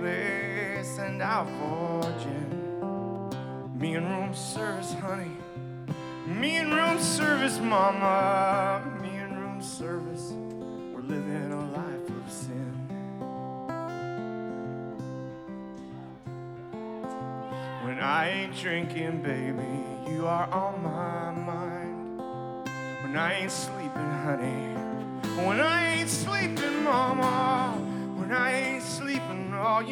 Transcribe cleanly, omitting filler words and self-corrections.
baby, send out for gin. Me and room service, honey. Me and room service, mama. Me and room service. We're living a life of sin. When I ain't drinking, baby, you are on my mind. When I ain't sleeping, honey. When I ain't sleeping, mama. When I ain't sleeping, oh, you